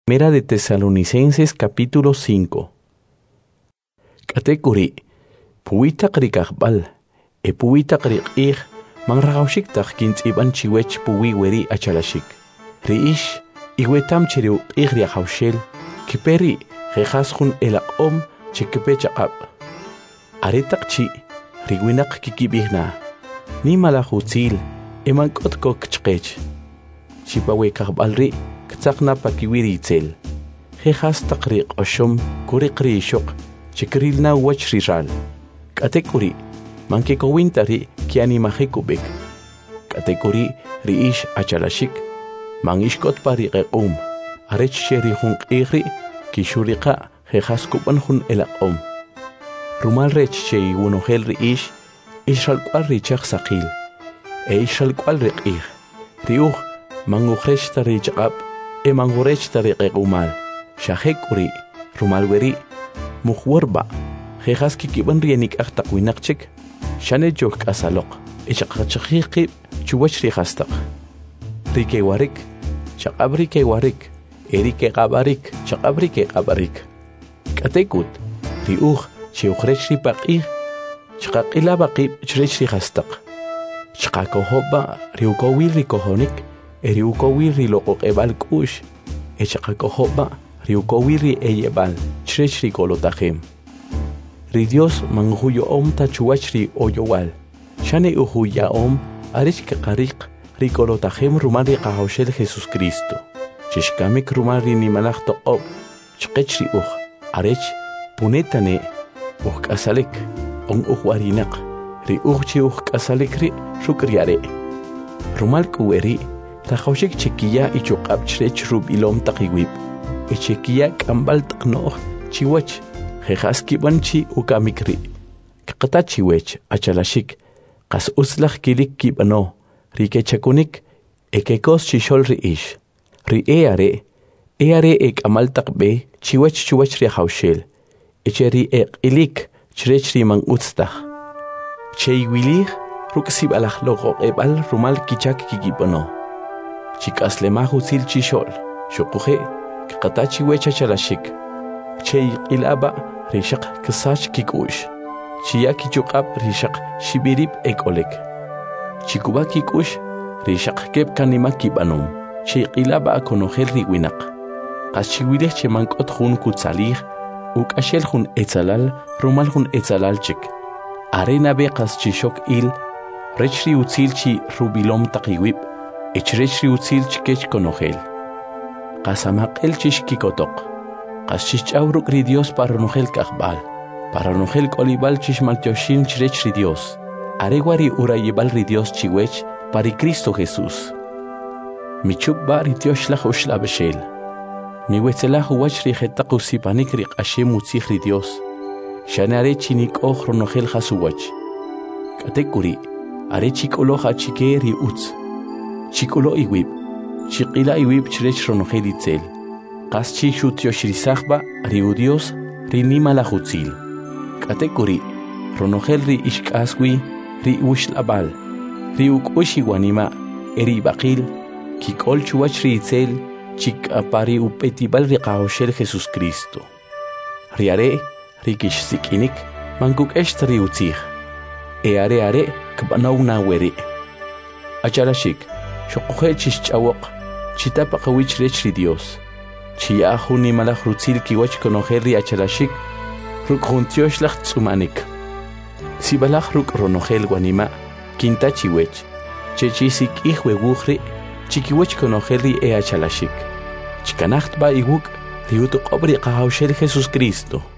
Primera de Tesalonicenses capítulo 5. Katekuri, puita krikakbal, puita krikig, mangragawshik tak kint iban chiwech puwi weri achalashik. Riish, iwetam chiriu igria hawshel, kiperi, rejaschun elaqom, chikepe chaqab. Aretak chi, rigwinak kikibihna, ni malahutzil, emankot chqech. Chipawe kakbalri, Ktsakna pakiwiri itzel. Jejas takriq oshom kuriqri ishok. Chikrilna wachriral. Katekuri. Mankekowintari kianimajekubek. Katekuri riish achalashik. Mangishkot pariqequm. Arech sherihun qigri. Kishuriqa jejas kubanjun elaqom. Rumal rech shei wunohel riish. Ishal kwal richaq saqil. Ishal kwal riqig. Riuj mangujresh tari chaqab. Emangurech tariqeq umal, shahekuri, rumalweri, muhwarba, jejas kikiban rienik aktak winakchik, shane jok asalok, echakachakiki, chuwach rihastak. Rike warik, chakabrike warik, erike gabarik, chakabrike gabarik. Katekut, riuj, chiuchrech ripaqi, chakakila baqib, chrech rihastak. Chakakohoba, riukowil rikohonik, Eriukowiri loqoq ebal kush, echaqakohoba, riukowiri eyebal, chrechri kolotajem. Ridios manguyo om tachuachri oyowal, shane uhuya om, arech kaqariq, rikolotajem rumari qahoshel Jesus Cristo. Chishkamik rumari ni malach toqob, chqechri arech, punetane, kasalek, on uhuarinak, ri chi kasalekri, shukriare. Rumal kuweri, Tajoshik chiquilla y chocab chrech rubilom takiwib. Echequilla kambal taknoh chiwach. Jejaski banchi ukamikri. Kakata chiwech achalashik. Kas uslach kilik kibano. Rike chakunik. Ekekos chishol riish. Ri eare ek amal takbe. Chiwach riahaushel. Echeri ilik chrech riman utstach. Cheiwilich ruksib alach logo ebal rumal kichak kikibano. Chikas lemahu sil chishol, shokuhe, katachi wecha chalashik. Chey ilaba, rishak kisach kikush. Chiyaki chukab rishak shibirib ekolek. Chikuba kikush, rishak kep kanima kibanum. Chey ilaba konohel riwinak. Kas chiwilech chemankot hun kutsalih, uk ashel hun etzalal, rumal hun etzalal chik. Arena bekas chishok il, rechri utzil chi rubilom takiwib. Echrechri utzil chikech konogel. Qasamaqel chishkikotok. Qaschichauruk ri Dios paranogel kakbal. Paranogel kolibal chishmaltioshin chrechri Dios. Areguari urayibal ri Dios chiwech pari Cristo Jesús. Michukba ri Dioshlach ushlabeshel. Miwetzelach uwachri jetaqusipanik ri qashem utzich ri Dios. Shanare chinik ronogel jasuwach. Katekuri, are chikoloja chike ri utz. Chikulo iwib, chikila iwib chrech ronogel itzel. Qaschi shutioshrisachba, riu Dios, rinima la hutzil. Katekuri, ronogel ri ishkaswi, ri ushlabal, ri ukoshiwanima, eri bakil, kikol chuachri itzel, chik apari upetibal ri qahoshel Jesus Cristo. Riare, rikish sikinik, manguk eshtri utzich. Are, kbanawna weri. Acharashik. Shokuhe chishchawok, chitapa kawich rechri Dios. Chiyahu ni malach rutzil kiwach konoheri achalashik, ruk juntiosh lach tsumanik. Sibalach ruk ronogel guanima, kinta chiwech. Chechisik ihwe wuchri, chikiwach konoheri achalashik. Chikanacht ba iwuk, riutuk obri qahawshel Jesus Cristo.